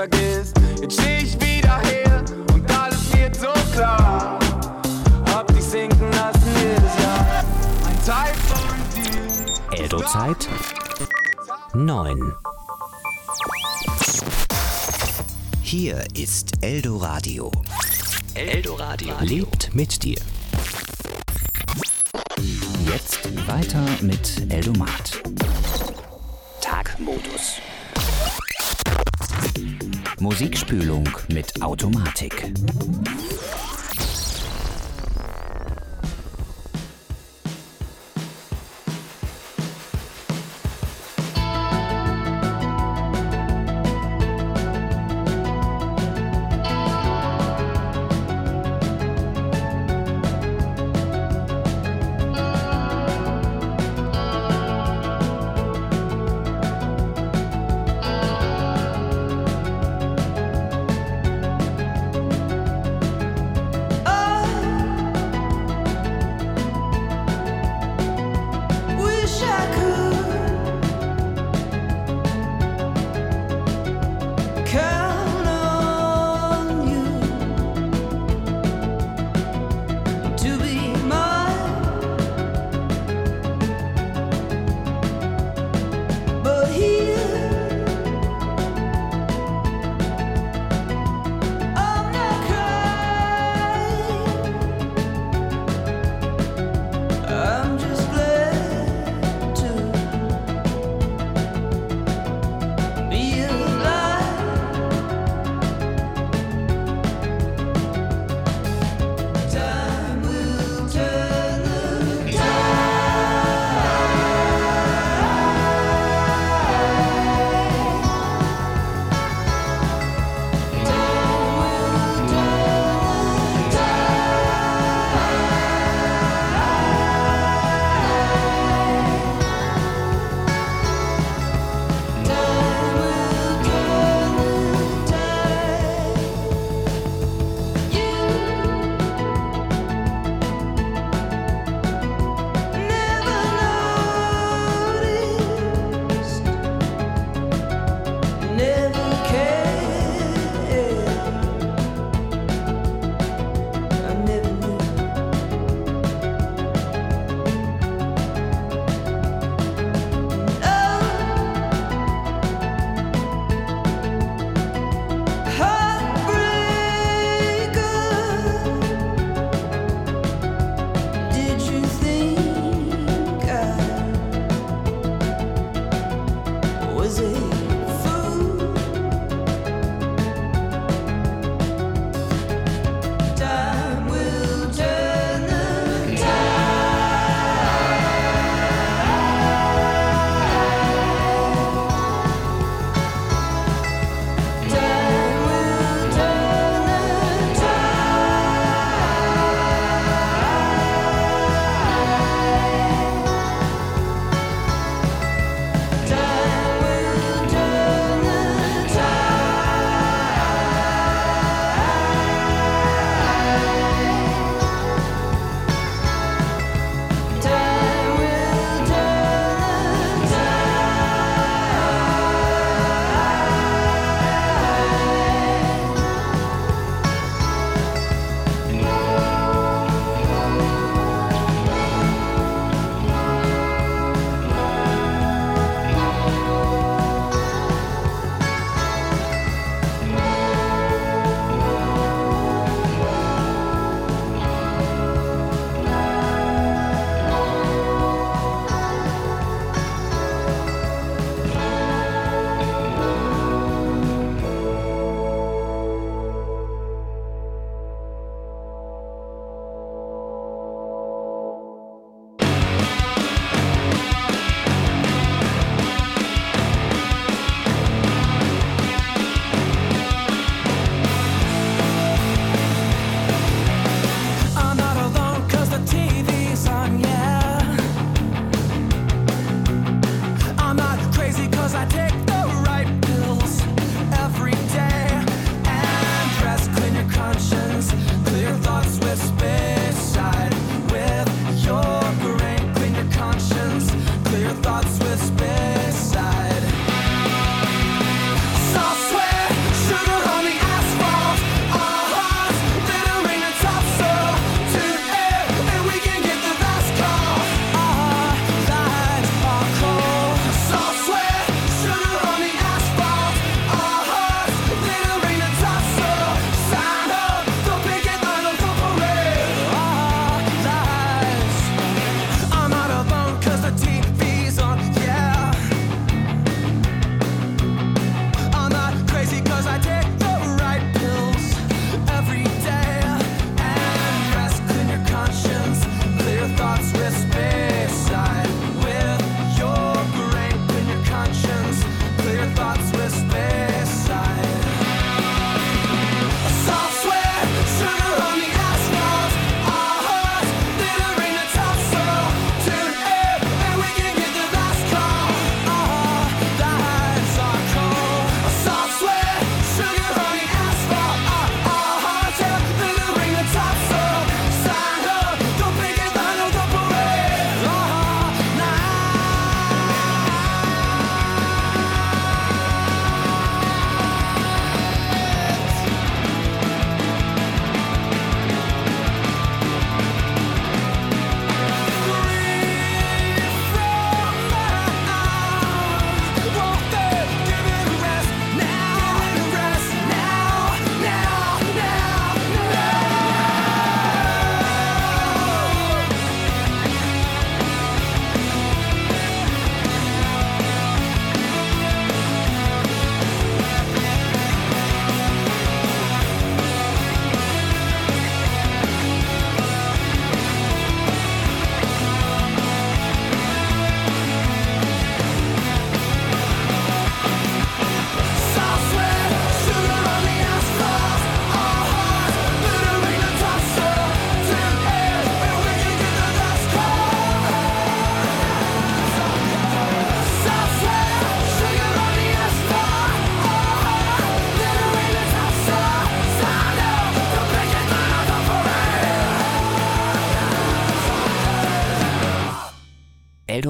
vergisst. Jetzt steh ich wieder her und alles wird so klar. Hab dich sinken lassen jedes Jahr. Ein Teil von dir. Eldo-Zeit 9. Hier ist Eldoradio. Eldoradio lebt mit dir. Jetzt weiter mit Eldomat. Tagmodus. Musikspülung mit Automatik.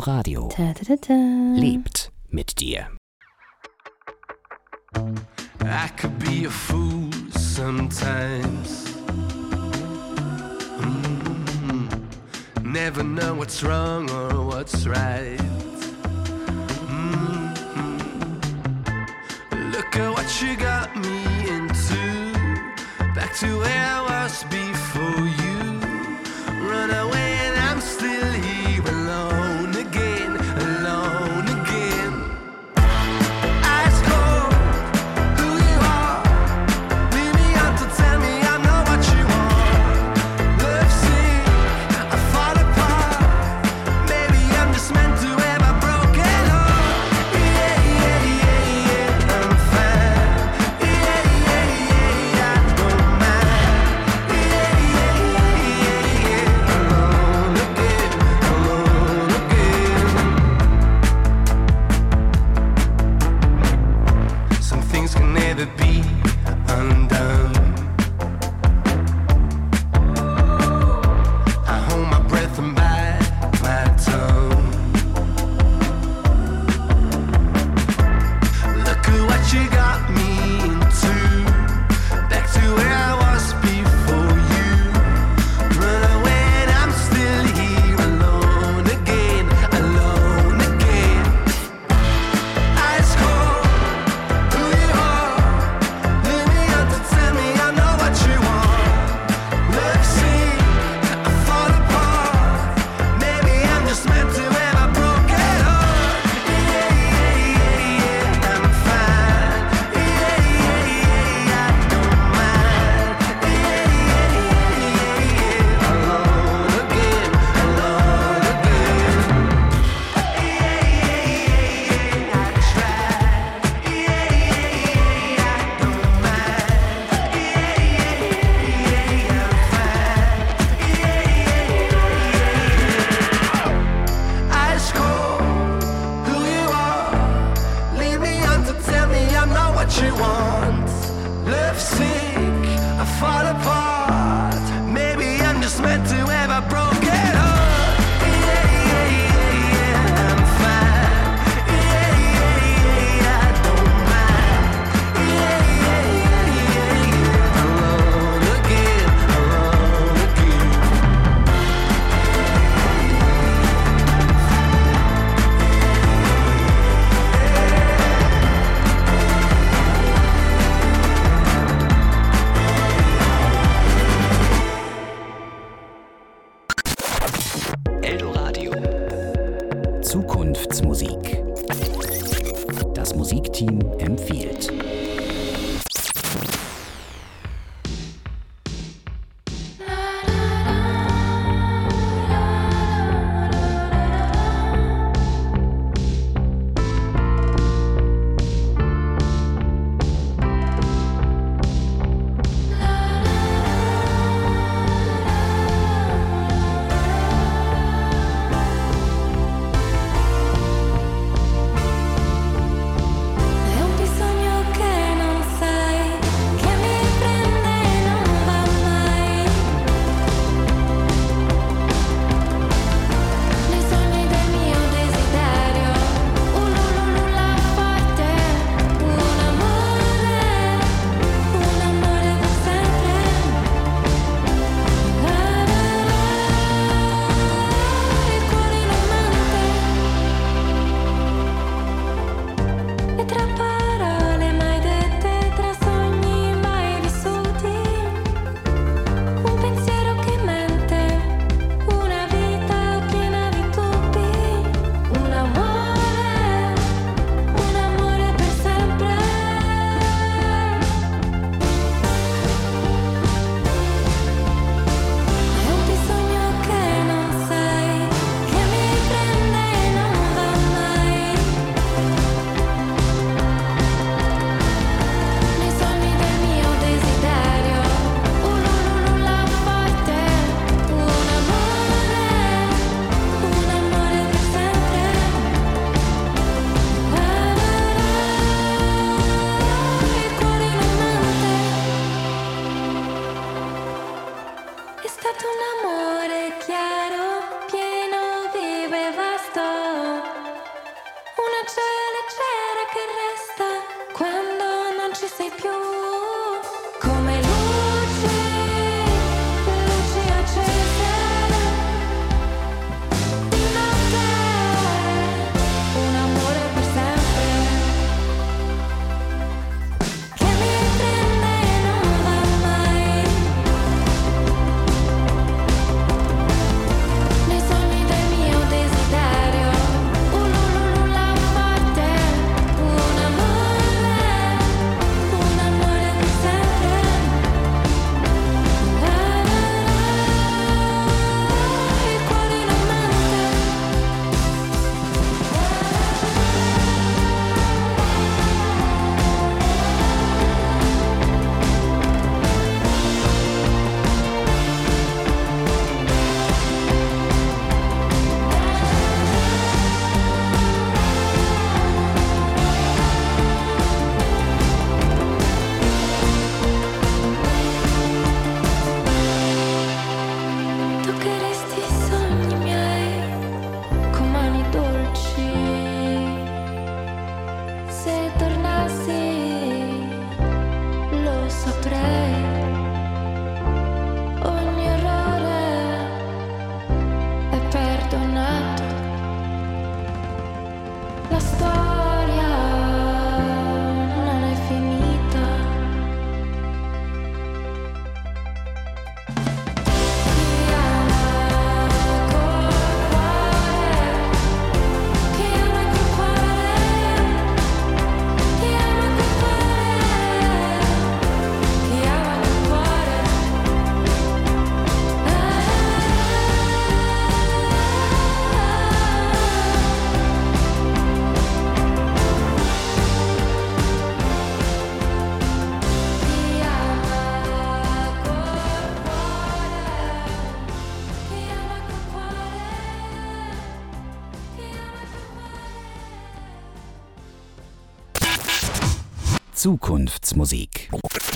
Eldoradio lebt mit dir. I could be a fool sometimes. Never know what's wrong or what's right. Look at what you got me into. Back to where I was before you. Run away and I'm still here alone again, alone again. Ice cold, who you are. Leave me out to tell me I'm not what you want. Love sick, I fall apart. Maybe I'm just meant to have a broken heart. Yeah, yeah, yeah, yeah, I'm fine. Yeah, yeah, yeah, yeah, I don't mind. Yeah, yeah, yeah, yeah, yeah, alone again, alone again. Some things can never be undone. I hold my breath and bite my tongue. Look at what you got me into. Back to where I was before you. Run away and I'm still here alone again, alone again. Ice cold, who you are. Leave me out to tell me I know what you want. Love sick, I fall apart. Maybe I'm just meant to have a broken heart. Yeah, yeah, yeah, yeah, I'm fine. Yeah, yeah, yeah, yeah, I don't mind. Yeah, yeah, yeah, yeah, yeah, alone again, alone again. Yeah, yeah, yeah, yeah, I tried. Yeah, yeah, yeah, yeah, I don't mind. Yeah, yeah, yeah, yeah, I'm fine. Yeah, yeah, yeah, yeah. Ice cold, who you are. Leave me on to tell me I'm not what you want. Love sick, I fall apart. Maybe I'm just meant to have a broken heart. Yeah, yeah, yeah, yeah, I'm fine. Yeah, yeah, yeah, yeah, I don't mind. Yeah, yeah, yeah, yeah, yeah, alone again, alone again. Eldoradio. Zukunftsmusik. Das Musikteam empfiehlt. È un bisogno che che resta quando non ci sei più. Come luci accese di notte, un amore per sempre che mi prende e non va mai. Nei sogni del mio desiderio, la forte, un amore per sempre. Il cuore non mente. Toccheresti i sogni miei con mani dolci. Se tornassi lo saprei. Ogni errore è perdonato. La storia non è finita. Chi ama col cuore, chi ama col cuore, chi ama col cuore, chi ama col cuore. Chi ama col cuore, chi ama col cuore, chi ama col cuore. Zukunftsmusik.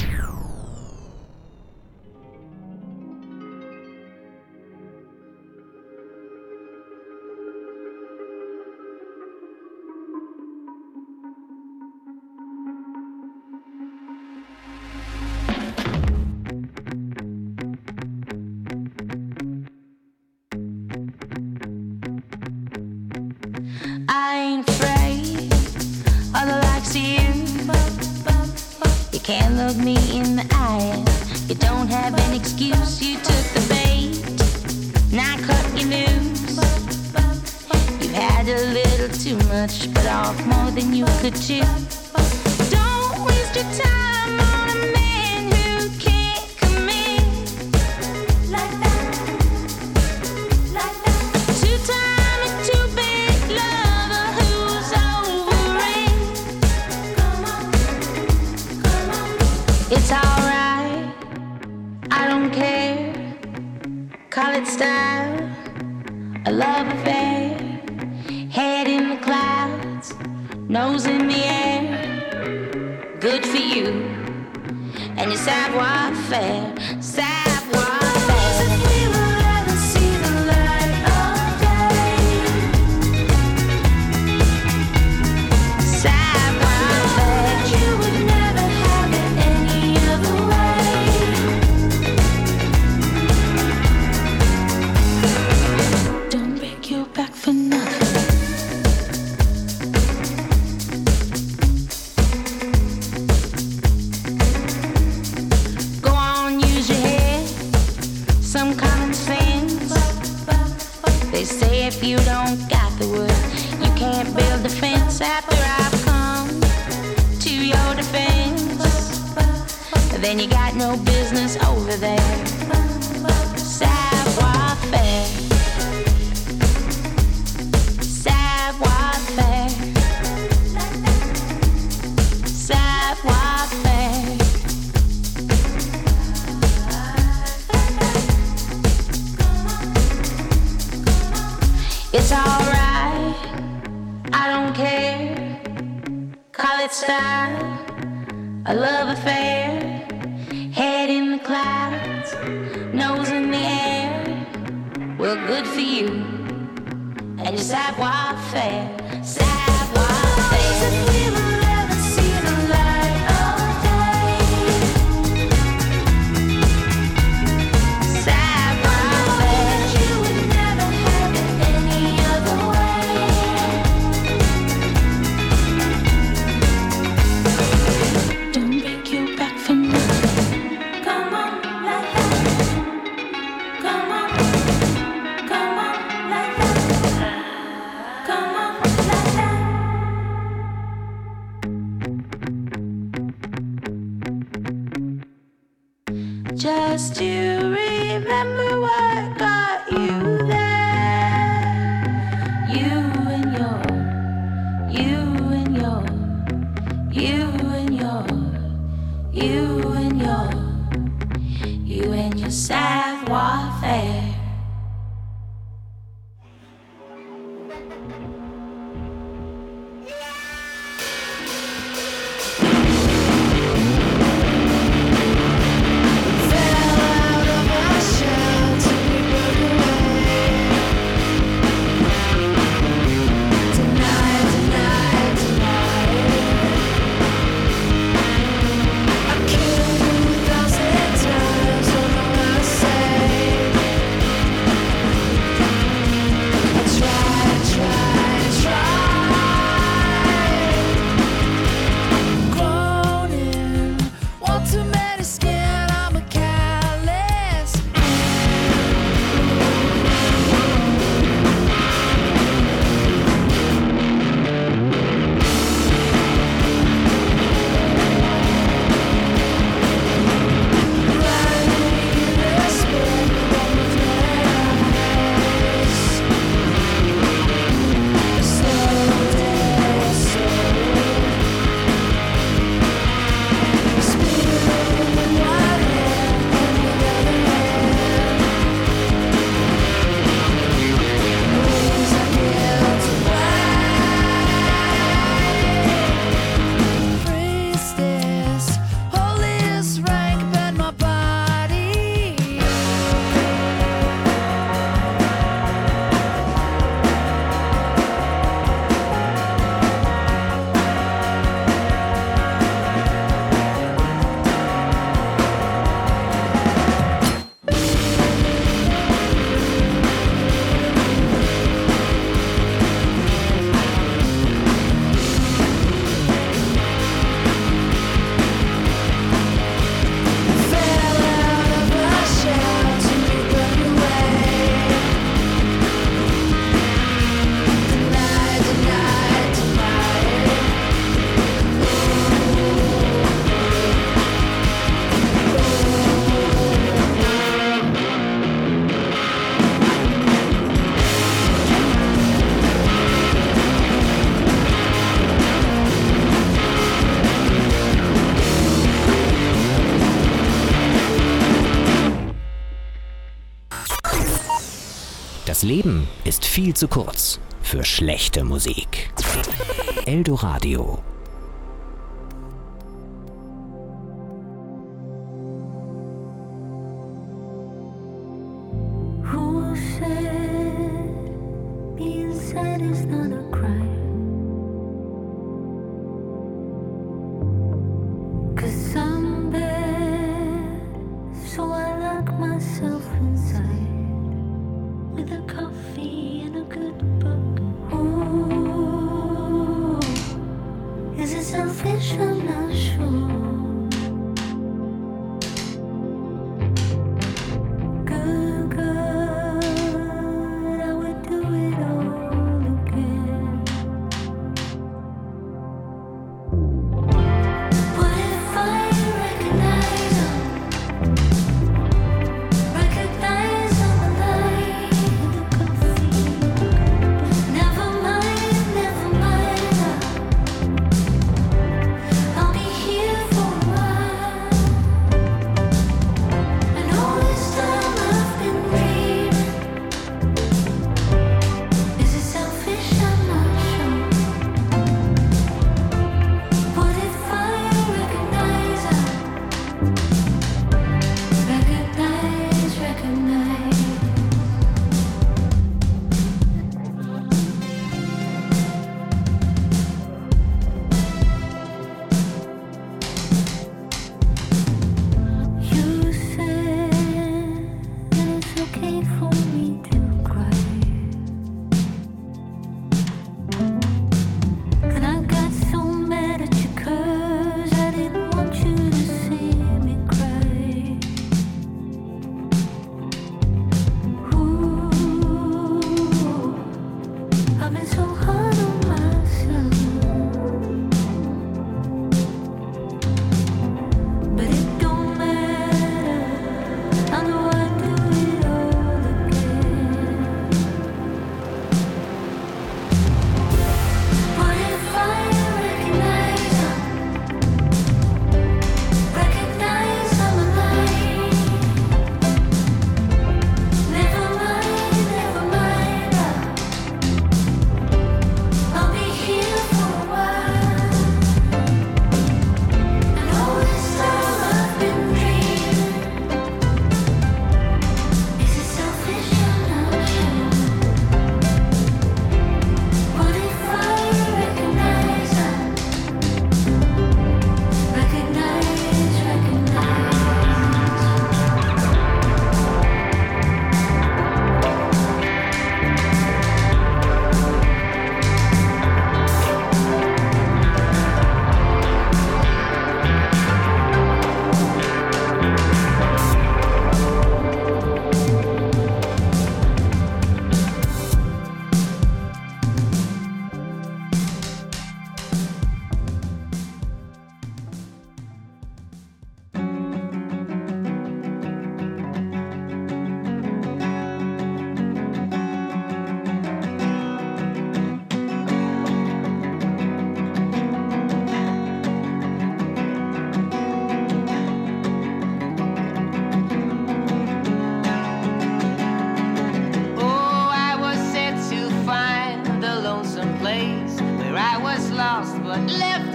I ain't afraid of the likes of you. You can't look me in the eye. You don't have an excuse. You took the bait, now cut you loose. You've had a little too much, but off more than you could chew. Don't waste your time on a man who can't commit like that, like that. Two-time and too-big lover who's over it. Come on, come on. It's alright, I don't care. Call it style, a love affair. Head in the clouds, nose in the air. Good for you and your savoir-faire, savoir-faire. If we will ever see the light of day, savoir-faire. You would never have it any other way. Don't break your back for nothing. Go on, use your head, some common sense. They say if you don't got the wood, you can't build a fence. After I've come to your defense, then you got no business over there. Savoir-faire, savoir-faire, savoir-faire. It's alright, I don't care. Call it style, a love affair. Head in the clouds, nose in the air. Well, good for you and your savoir-faire, savoir-faire. just to remember what got you there. You and your savoir-faire. Das Leben ist viel zu kurz für schlechte Musik. Eldoradio. Who said being sad is not a crime? 'Cause I'm bad, so I lock myself inside with a coffee and a good book. Ooh, is it selfish? I'm not sure. Here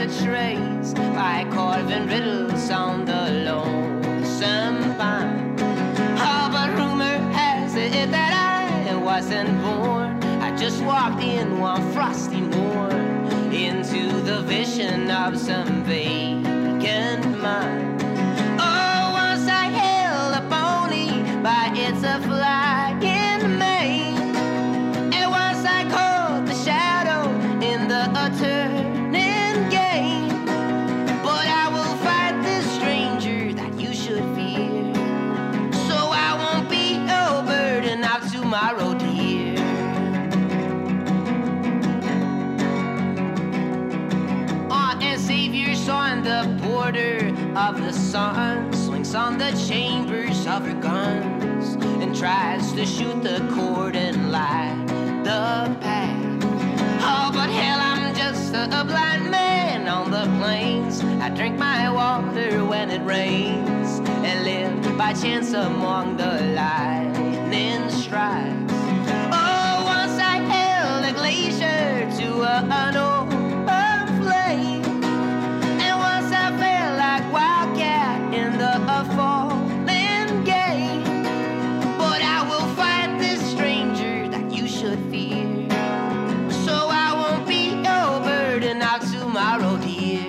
to trace by carving riddles on the lonesome pine. Oh, but rumor has it that I wasn't born. I just walked in one frosty morn into the vision of some vacant mind. Oh, once I held a pony by its flying mane, and once I caught the shadow in the turning game. But I will fight this stranger that you should fear, so I won't be a burden of tomorrow, dear. And Savior's on the border of the sun, swings on the chambers of her guns, and tries to shoot the cord and light the path. Oh, but hell, I'm just a blind man on the plains. I drink my water when it rains, and live by chance among the lightning strikes. Oh, once I held a glacier to an open flame, and once I felt like wildcat in the falling gate. But I will fight this stranger that you should fear, so I won't be a burden of tomorrow, dear.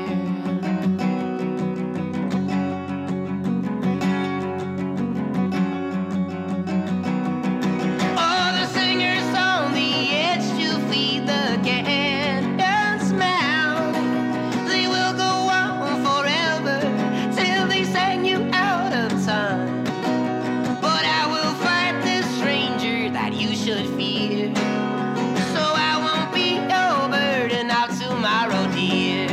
Oh, the singers on the edge to feed the canyon's mouth. They will go on forever till they sang you out of time. But I will fight this stranger that you should fear, so I won't be a burden of tomorrow, dear.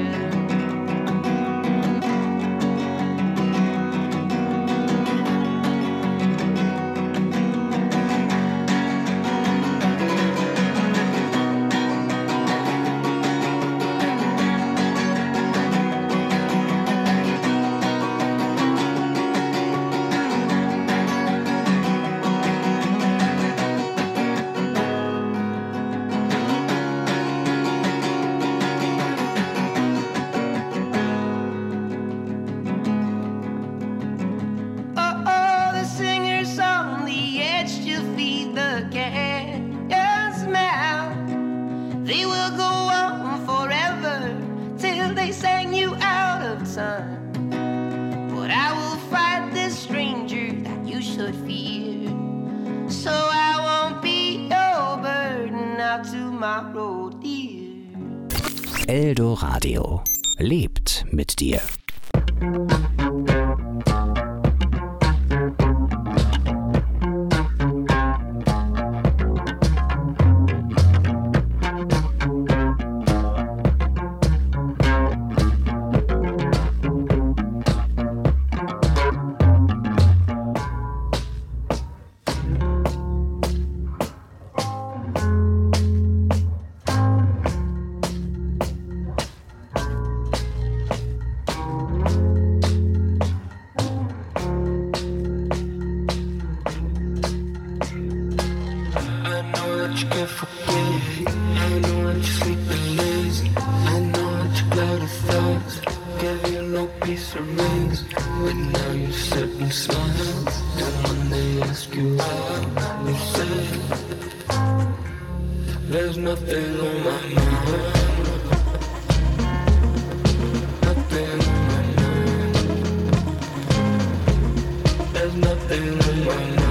Oh, the singers on the edge to feed the canyon's mouth. They will go on forever till they sang you out of time. But I will fight this stranger that you should fear, so I won't be a burden of tomorrow, dear. Eldoradio lebt mit dir. There's nothing on my mind. Nothing on my mind. There's nothing on my mind.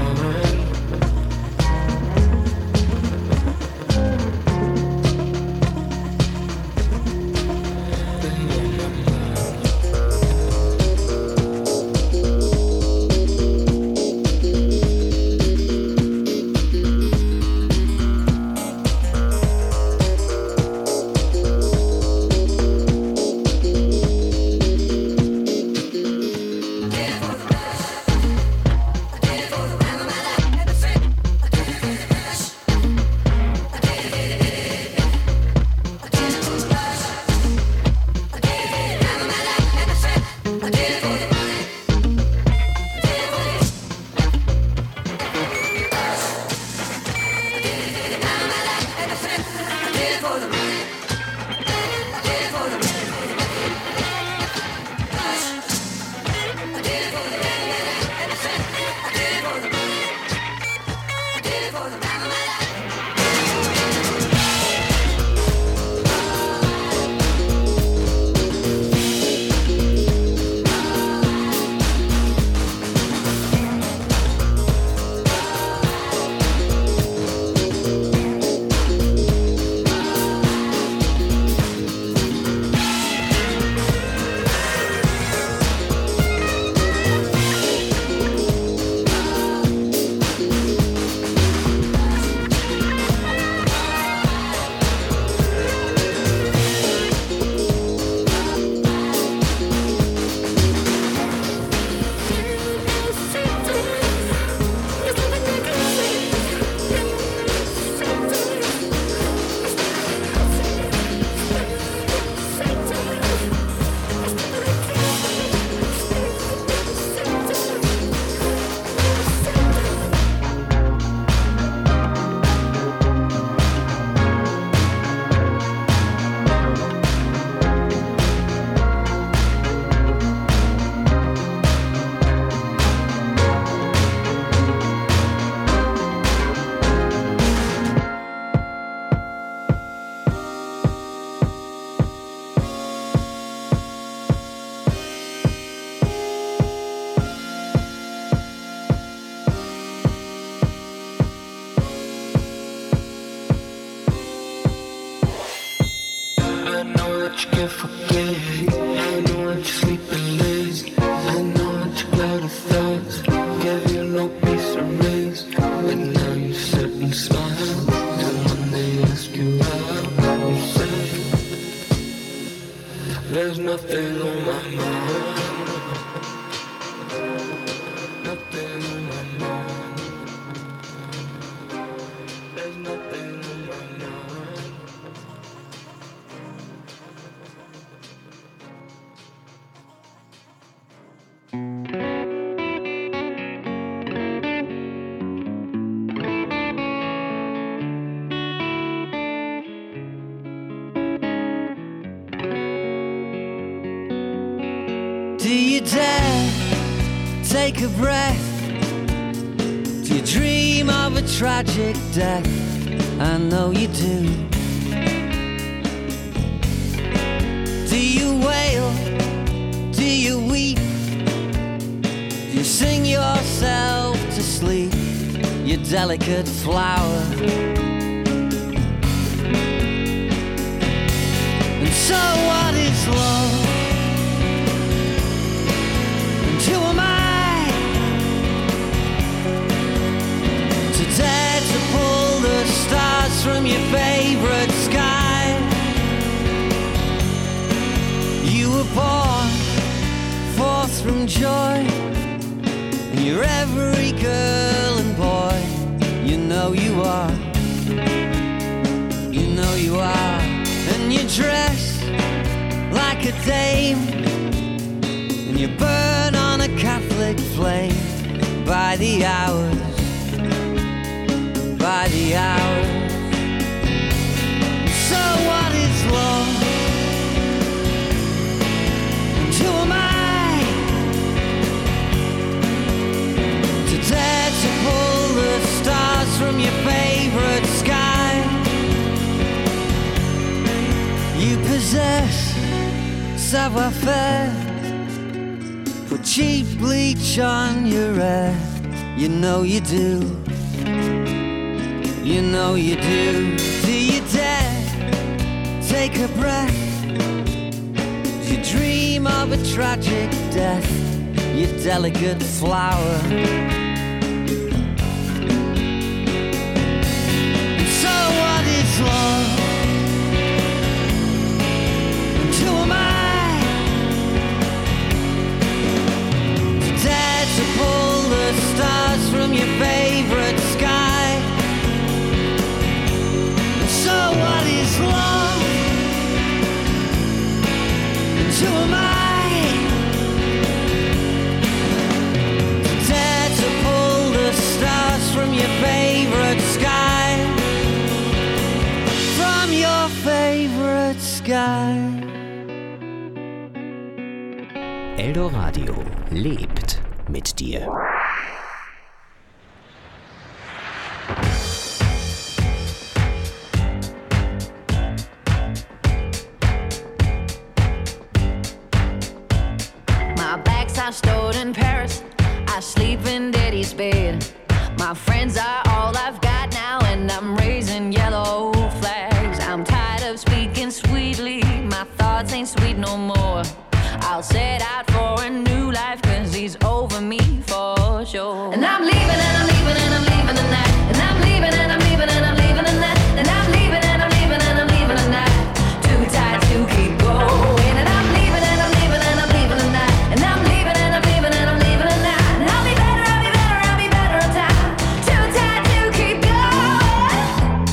what you can't forget. I know what you're sleeping lazy. I know what you got of thoughts. Gave you no peace of rest, but now you sit and smile. And when they ask you how, you say, there's nothing on my mind. Nothing on my mind. There's nothing on my mind. Do you dare take a breath? Do you dream of a tragic death? I know you do. Do you wail? Do you weep? Do you sing yourself to sleep, you delicate flower? And so what is love? Who am I to dare to pull the stars from your favorite sky? You were born forth from joy, and you're every girl and boy. You know you are. You know you are. And you dress like a dame, and you burn on a Catholic flame by the hours, by the hours. So what is love? And who am I to dare to pull the stars from your favorite sky? You possess savoir-faire, put cheap bleach on your hair. You know you do. You know you do. Do you dare take a breath? Do you dream of a tragic death, you delicate flower? And so what is love? And who am I to pull the stars from your favorite sky? So what is love? And who am I to dare to pull the stars from your favorite sky? From your favorite sky. Eldoradio lebt mit dir. My bags are stored in Paris. I sleep in daddy's bed. My friends are all I've got now, and I'm raising yellow flags. I'm tired of speaking sweetly. My thoughts ain't sweet no more. I'll set out for a new life, 'cause he's over me for sure. And I'm leaving and I'm leaving and I'm leaving tonight. And I'm leaving and I'm leaving and I'm leaving tonight. And I'm leaving and I'm leaving and I'm leaving tonight. Too tired to keep going. And I'm leaving and I'm leaving and I'm leaving tonight. And I'm leaving and I'm leaving and I'm leaving tonight. And I'll be better, I'll be better, I'll be better on time. Too tired to keep going.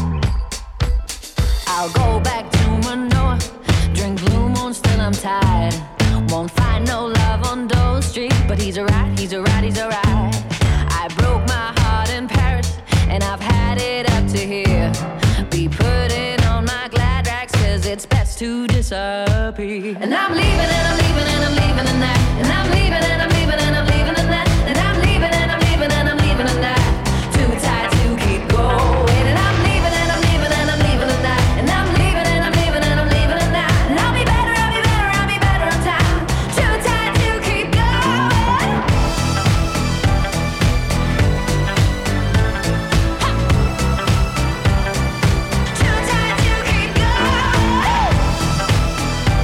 I'll go back to Manoa, drink Blue Moon, still I'm tired. Won't find no love on Dole Street, but he's alright, he's alright, he's alright. I broke my heart in Paris, and I've had it up to here. Be putting on my glad rags, 'cause it's best to disappear. And I'm leaving and I'm leaving and I'm leaving tonight. And I'm leaving and I'm leaving and I'm leaving tonight. And I'm leaving and I'm leaving and I'm leaving tonight. Too tired to keep going. And I'm leaving and I'm leaving and I'm leaving tonight. And I'm leaving and I'm leaving and I'm leaving tonight. And I'll be better, I'll be better, I'll be better on time. Too tired to keep going. Too tired to keep going.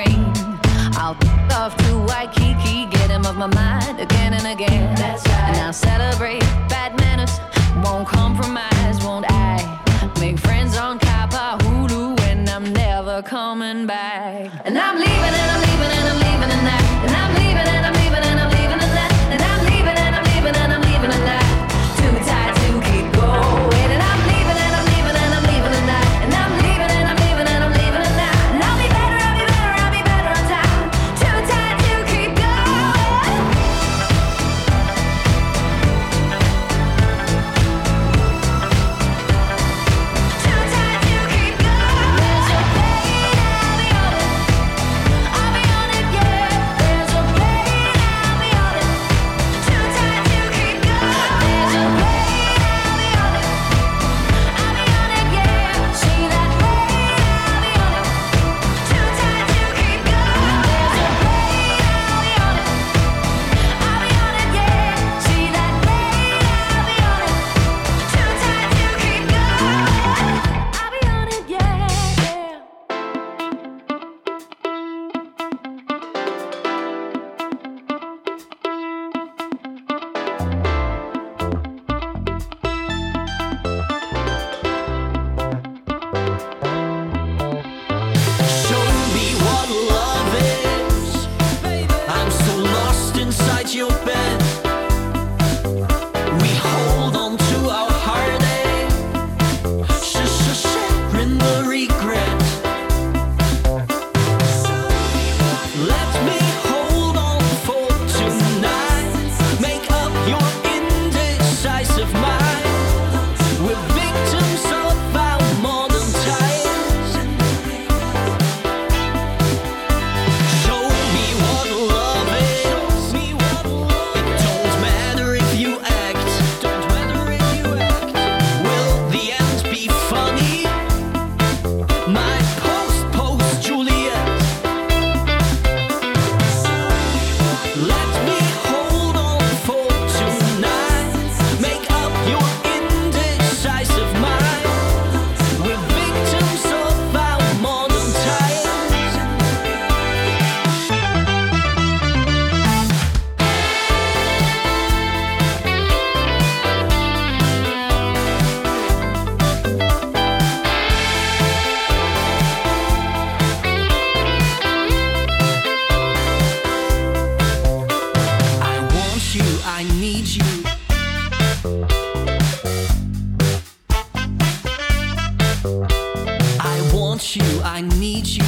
rain. I'll off to Waikiki, get him off my mind again and again. That's right. And I'll celebrate bad manners, won't compromise, won't I? Make friends on Kapahulu, and I'm never coming back. And I'm leaving and I'm leaving and I'm leaving tonight. And I'm leaving and I'm leaving and I'm leaving tonight. And I'm leaving and I'm leaving and I'm leaving tonight. Too tired to keep going. And I'm leaving and I'm leaving and I'm leaving tonight. And I'm leaving and I'm leaving and I'm leaving tonight. And I'll be better, I'll be better, I'll be better on time. Too tired to keep going. Too tired to keep going. There's a plane, I'll be on it. I'll be on it, yeah. There's a plane, I'll be on it. Too tired to keep going. There's a plane, I'll be on it. I'll be on it, yeah. See that plane, I'll be on it. Too tired to keep going. There's a plane, I'll be on it. I'll be on it, yeah. See that plane, I'll be on it. Too tired to keep going. I'll be on it, yeah. Show me what love is. I'm so lost inside your bed. We hold on to our heartache, sharing the regret. Let me hold on for tonight. Make up your indecisive mind. We're victims of our modern times. Show me what love is. It don't matter if you act. Will the end be funny? My post Juliet. Let me hold on for tonight. Make up your indecisive mind. We're victims of our modern times. I want you, I need you. I want you, I need you.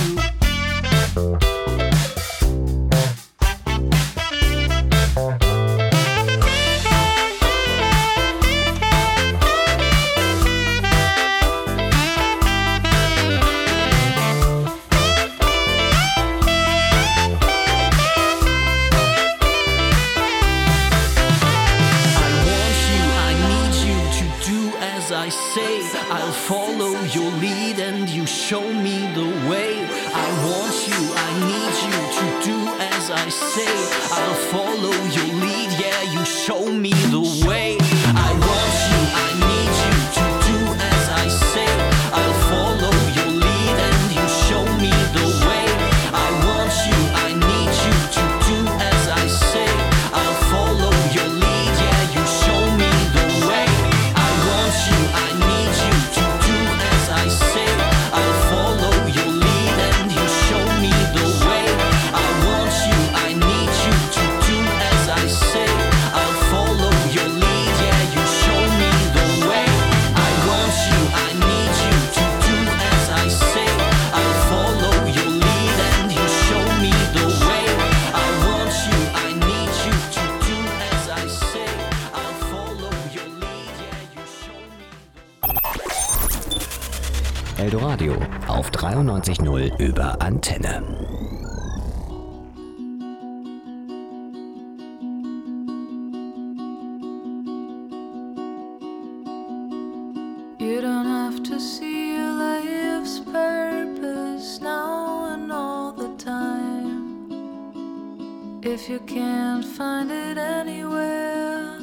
I say I'll follow your lead and you show me the way. I want you, I need you to do as I say. I'll follow your lead, yeah, you show me the way. I want you, I need you to do as I say. I'll follow your lead and you show me the way. I want you, I need you to do as I say. I'll follow your lead, yeah, you show me the way. I want you, I need you to do as I say. I'll follow your lead and you show me the way. I want you, I need you to do as I say. I'll follow your lead, yeah, you show me the way. I want you, I need you to do as I say. I'll follow your lead and you show me the way. I want you, I need you to do as I say. I'll follow your lead, yeah, you show me the way. Eldoradio auf 93.0 über Antenne. You don't have to see your life's purpose now and all the time. If you can't find it anywhere,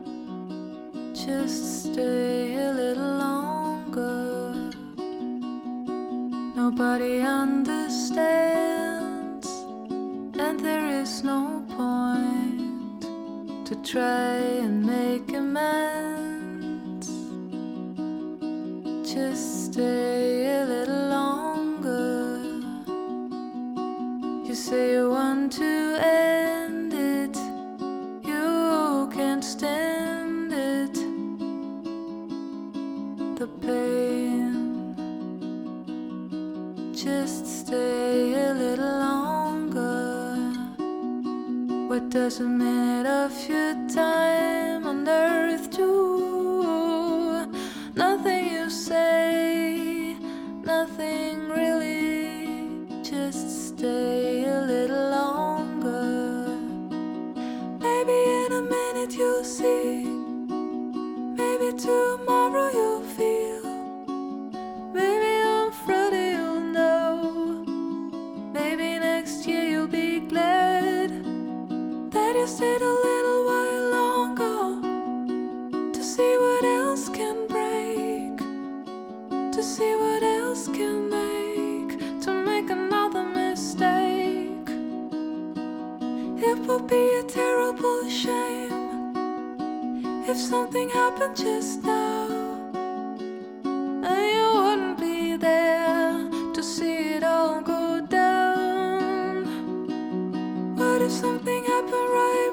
just stay a little longer. Nobody understands to try and make amends. Just stay a little longer. You say you want to end it, you can't stand it, the pain. Just stay a little longer. What does a minute of your time on earth do? Nothing you say, nothing really. Just stay a little longer. Maybe in a minute you'll see. Maybe tomorrow you'll feel. Maybe on Friday you'll know. Maybe next year you'll be glad that you stayed a little while longer, to see what else can break, to see what else can make another mistake. It would be a terrible shame if something happened just now and you wouldn't be there to see it all go down. What if something happened right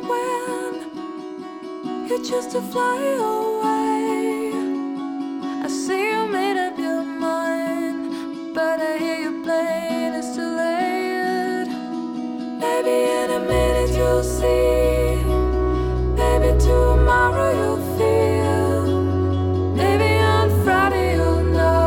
when you choose to fly away? I see you made up your mind, but I hear you playing it's too late. Maybe in a minute you'll see. Maybe tomorrow you'll feel. Maybe on Friday you'll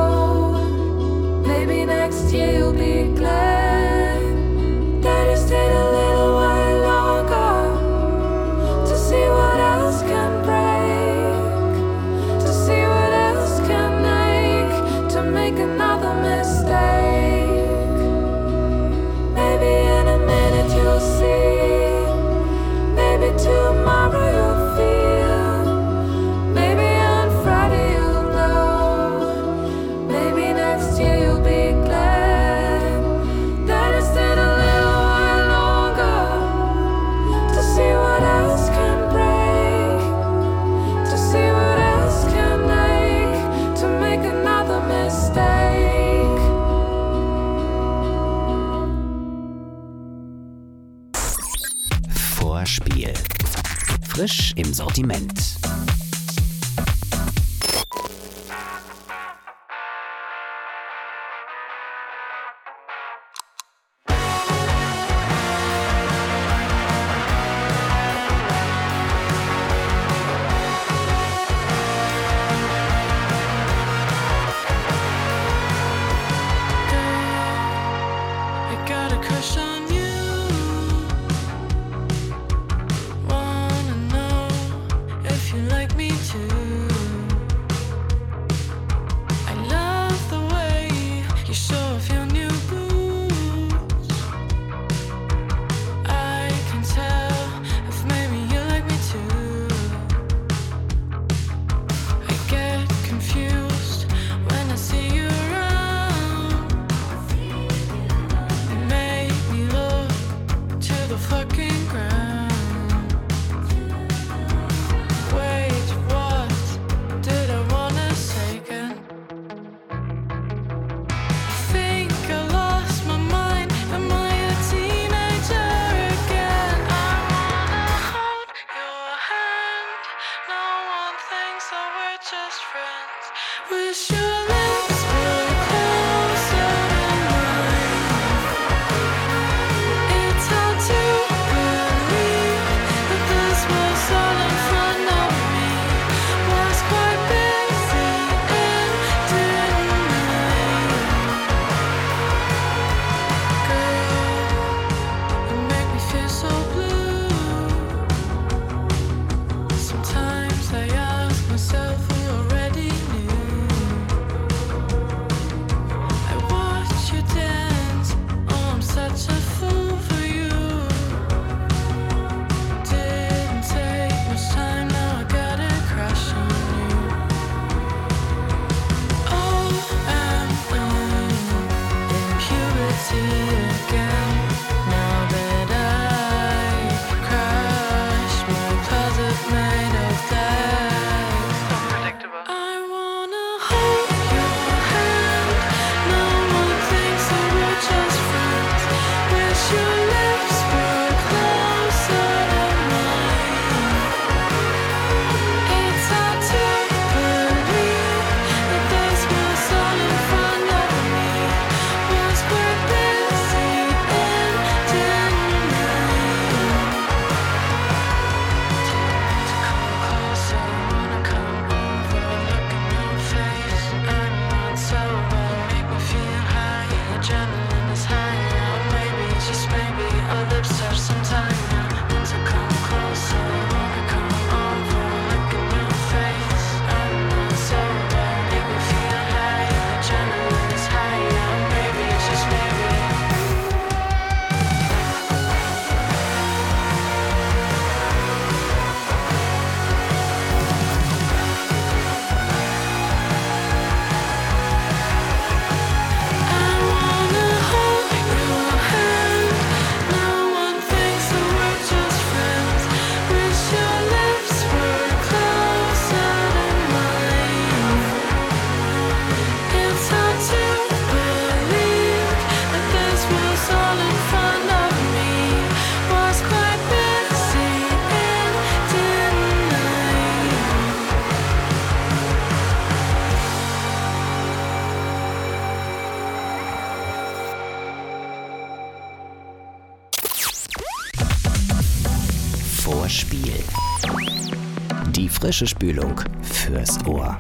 know. Maybe next year you'll be glad that you stayed a little while longer, to see what else can break, to see what else can make another mistake. Maybe in a minute you'll see. Maybe tomorrow you'll feel. Maybe on Friday you'll know. Maybe next year you'll be glad that you stayed a little while longer, to see what else can break, to see what else can make another mistake. Vorspiel. Frisch im Sortiment. I got a crush on you. Wanna know if you like me Vorspiel. Die frische Spülung fürs Ohr.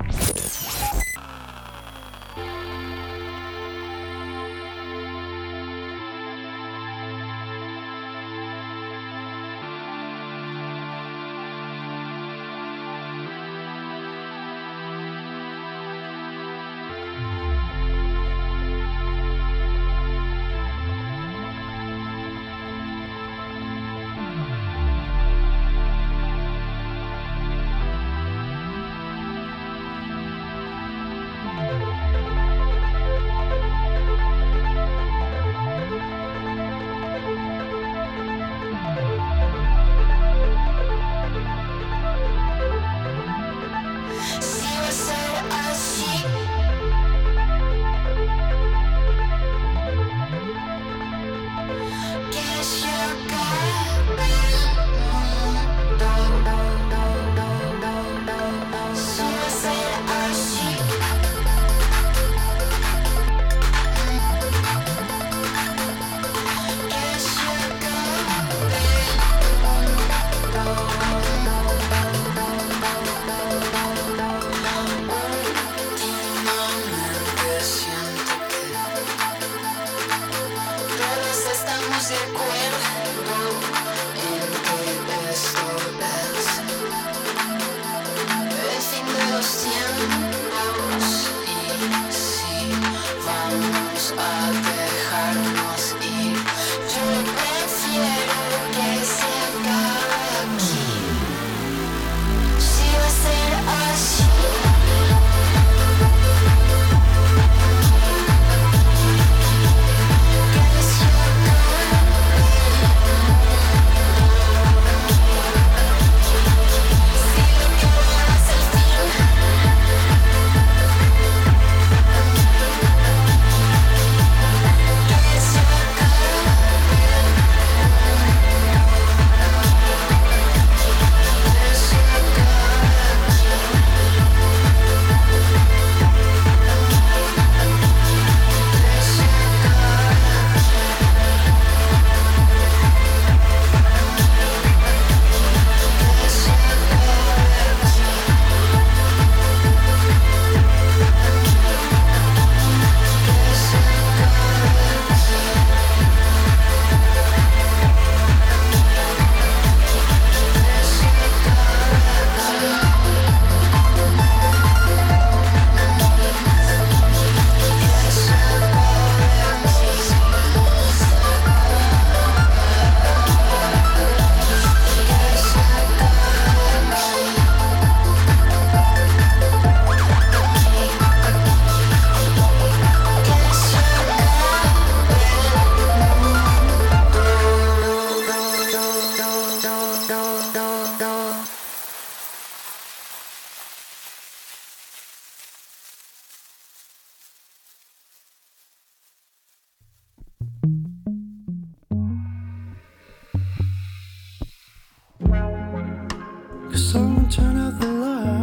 Someone turn out the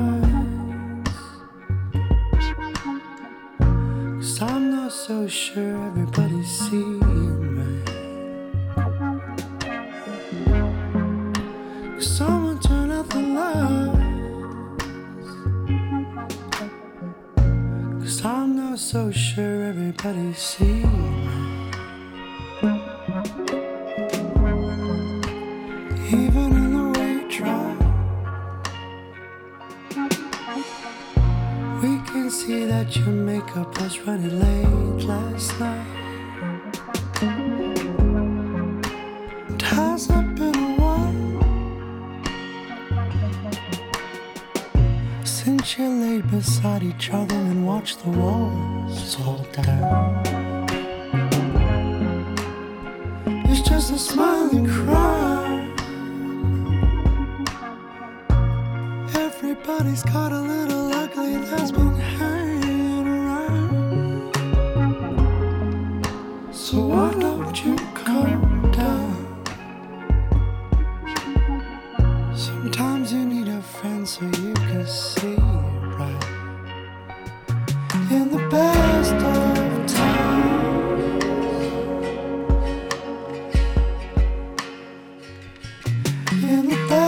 lights, 'cause I'm not so sure everybody's seeing right. Someone turn out the lights, 'cause I'm not so sure everybody's seeing right. Even in the way you try, we can see that your makeup was running late last night. It hasn't been a while since you laid beside each other and watched the walls fall down. It's just a smiling crowd. Everybody's got a little ugly that's been hanging around. So why don't you calm down? Sometimes you need a friend so you can see it right. In the best of times, in the best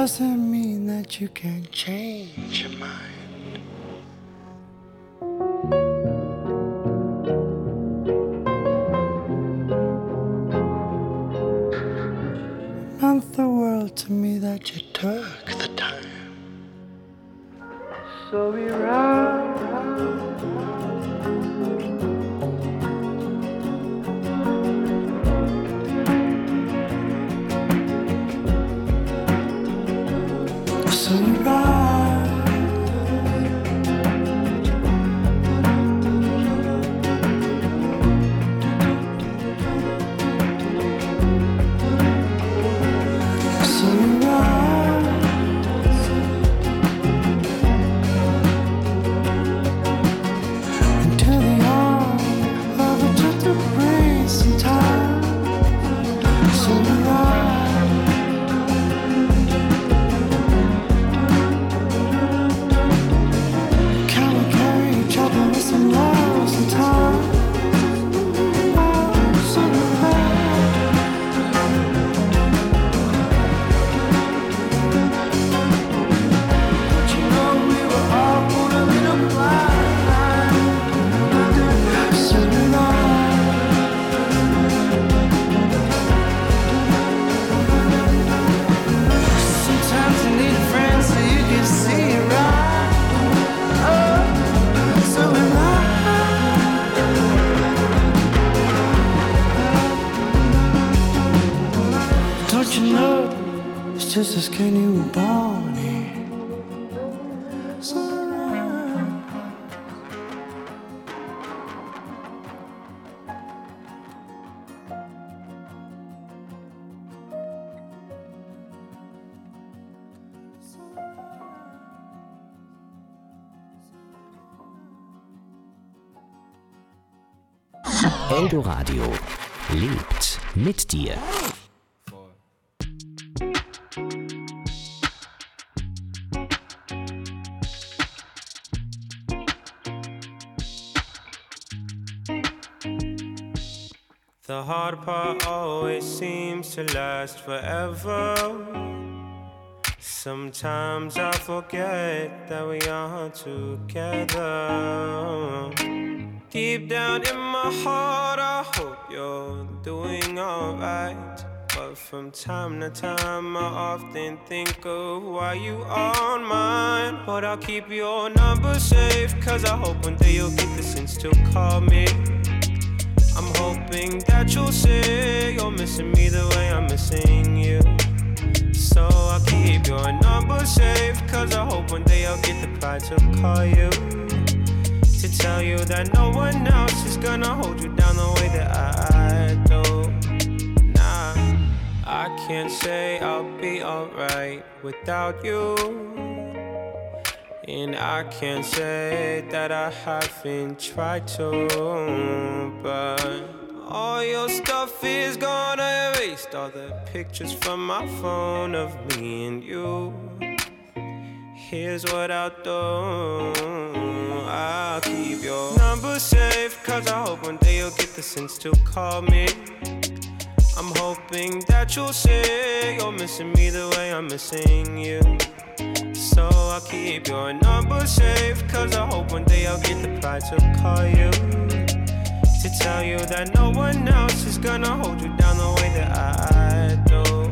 doesn't mean that you can change your mind. It meant the world to me that you took the time. So we ride. So you ride So you ride into the arms of a gentle breeze in time. So you ride some lost in time. So but you know we were all born in a blind line. So sometimes you need a friend so you can see it right. So don't you know, it's just a skin you were born in. So Eldoradio lebt mit dir. The hard part always seems to last forever. Sometimes I forget that we are together. Deep down in my heart, I hope you're doing alright. But from time to time, I often think of why you aren't mine. But I'll keep your number safe, cause I hope one day you'll get the sense to call me. I'm hoping that you'll say you're missing me the way I'm missing you. So I'll keep your number safe, cause I hope one day I'll get the pride to call you, to tell you that no one else is gonna hold you down the way that I do. Nah, I can't say I'll be alright without you, and I can't say that I haven't tried to, but all your stuff is gone. I erased all the pictures from my phone of me and you. Here's what I'll do, I'll keep your number safe, cause I hope one day you'll get the sense to call me. I'm hoping that you'll say you're missing me the way I'm missing you. So I'll keep your number safe, cause I hope one day I'll get the pride to call you, to tell you that no one else is gonna hold you down the way that I do.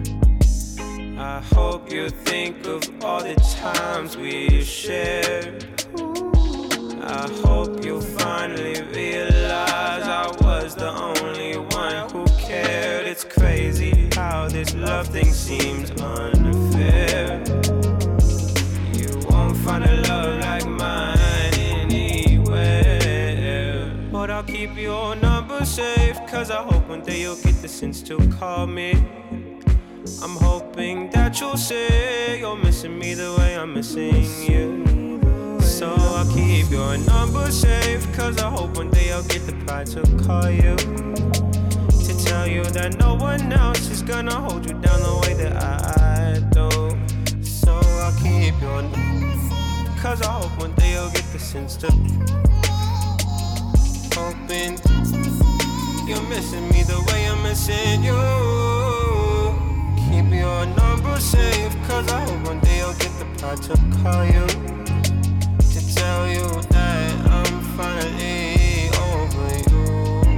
I hope you think of all the times we shared. I hope you finally realize I was the only one who cared. It's crazy how this love thing seems unfair. You won't find a love like mine anywhere. But I'll keep your number safe, cause I hope one day you'll get the sense to call me. I'm hoping that you'll say you're missing me the way I'm missing you. So I'll keep your number safe, cause I hope one day I'll get the pride to call you, to tell you that no one else is gonna hold you down the way that I do. So I'll keep your number, cause I hope one day you'll get the sense to, hoping you're missing me the way I'm missing you. Keep keep your number safe, cause I hope one day I'll get the pride to call you, to tell you that I'm finally over you.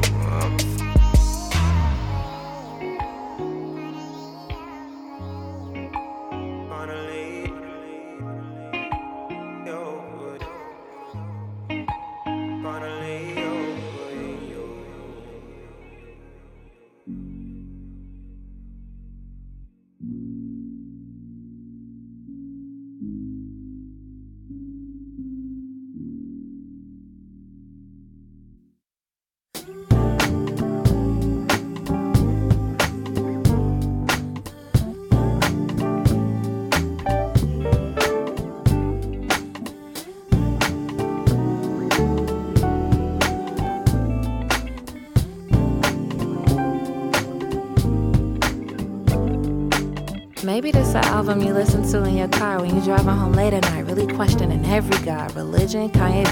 Maybe this is an album you listen to in your car when you're driving home late at night, really questioning every god, religion, Kanye.